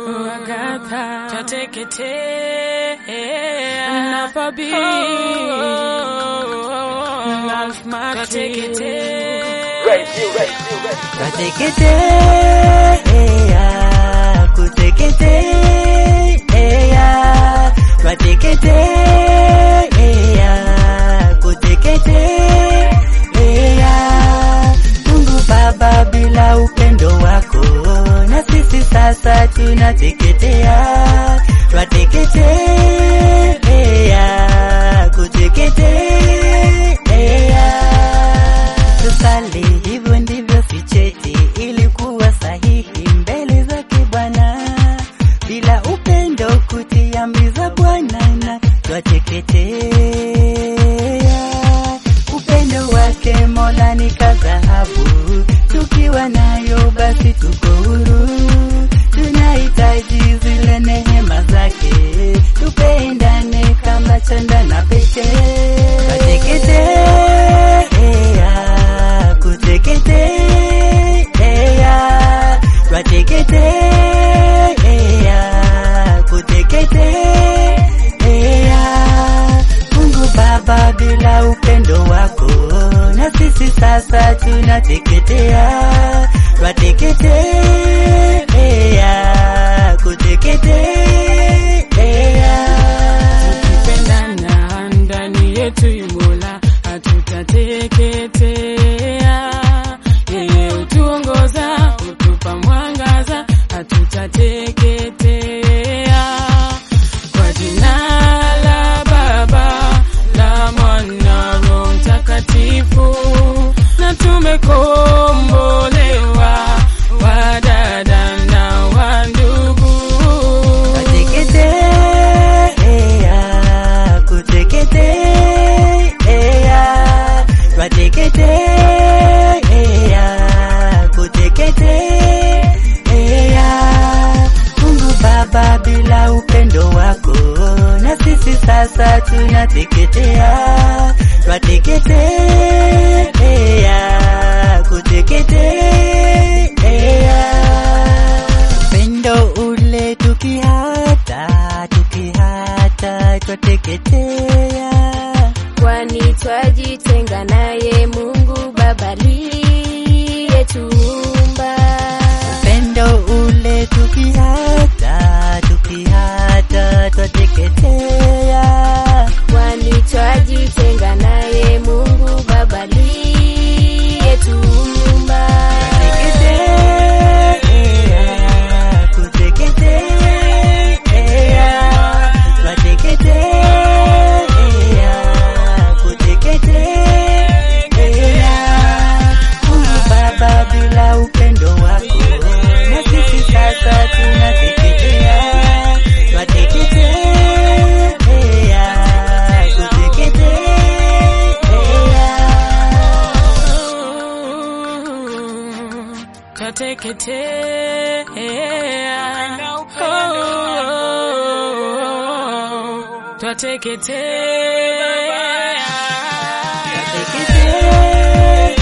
Agatha, twateketea napabi love my twateketea kuteketea kuteketea Mungu Baba, bila upendo wako na sisi sasa tunateketea, twateketea kuteketea. Tusali hivyo ndivyo sicheti, ilikuwa sahihi mbele zake Bwana, bila upendo kutia mbiza Bwana na twateketea. Upendo wake Mola ni kadhahabu, tukiwa nayo basi tuko huru. Tunahitaji zile neema zake, tupendane kama chanda na pete. Twateketea kuteketea, twateketea kuteketea. Mungu Baba, bila upendo wako na sisi sasa tunateketea, twateketea kuteketea. tukipendana ndani yetu Mola hatutateketea. Yeye utuongoza, utupa mwangaza, hatutateketea. Kwa jina la Baba, la Mwana, Roho Mtakatifu, na tumekombolewa wadada na wandugu. Twateketea kuteketea, twateketea kuteketea. Mungu Baba, bila upendo wako na sisi sasa tunateketea, twateketea kuteketea. Upendo ule tukihata twateketea, kwani twajitenga naye Mungu Baba aliyetuumba. upendo ule tukihata twateketea, Kwani twajitenga naye Mungu Baba aliyetuumba. Bila upendo wako na sisi sasa tunateketea, twateketea kuteketea. Twateketea. Twateketea